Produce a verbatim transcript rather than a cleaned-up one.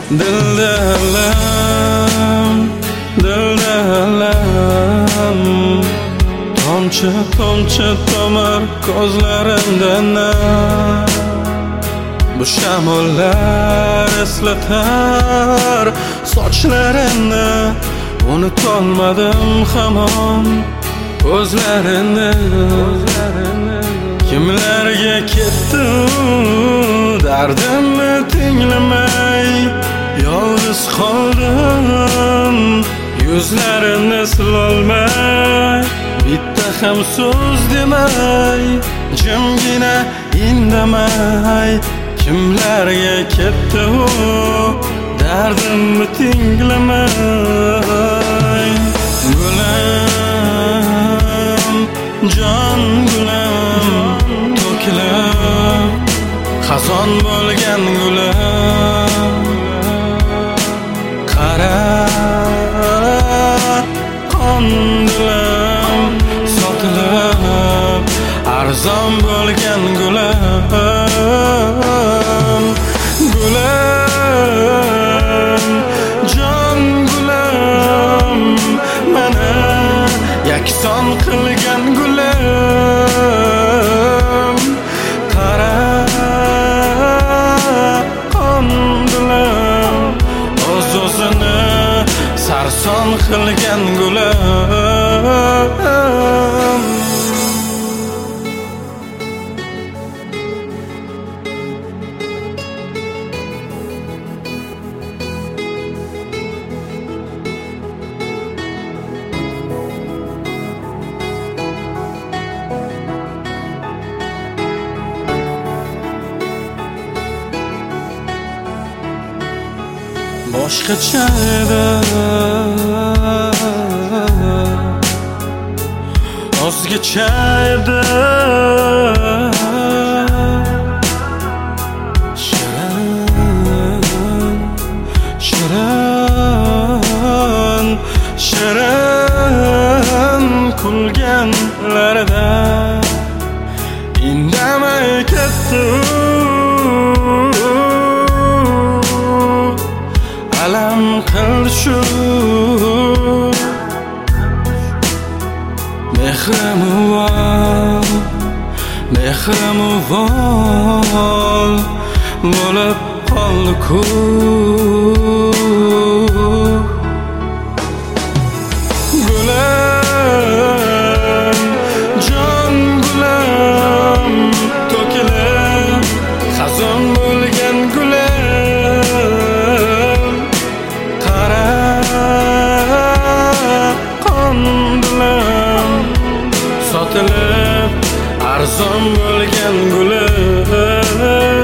Dilda alam, dilda alam, tomchi tomchi tomar ko'zlarimdan. Bu shamollar eslatar sochlarini, unutolmadim hamon ko'zlarini. Kimlarga ketdi dardimni tinglamay, yolg'iz qoldim yuzlarini silolmay. Bitta ham so'z demay, jimgina indamay. Kimlarga ketdi u dardimni tinglamay. Gulam, jon gulam, to'kilib xazon bo'lgan gulam. Qara qon dilim sotilib arzon bo'lgan gulam. Gulam, jon gulam, mana yakson qilgan gulam. Qara qon dilim o'z-o'zini sarson qilgan gulam. Boshqacha edi, o'zgacha edi. Shirin, shirin, shirin kulganlarida indamay ketdi. Alam qildi shu mehrim uvol, mehrim uvol bo'lib qoldi-ku. Gulam, jon gulam, to'kilib xazon bo'lgan gulam. Sotilib arzon bo'lgan gulam.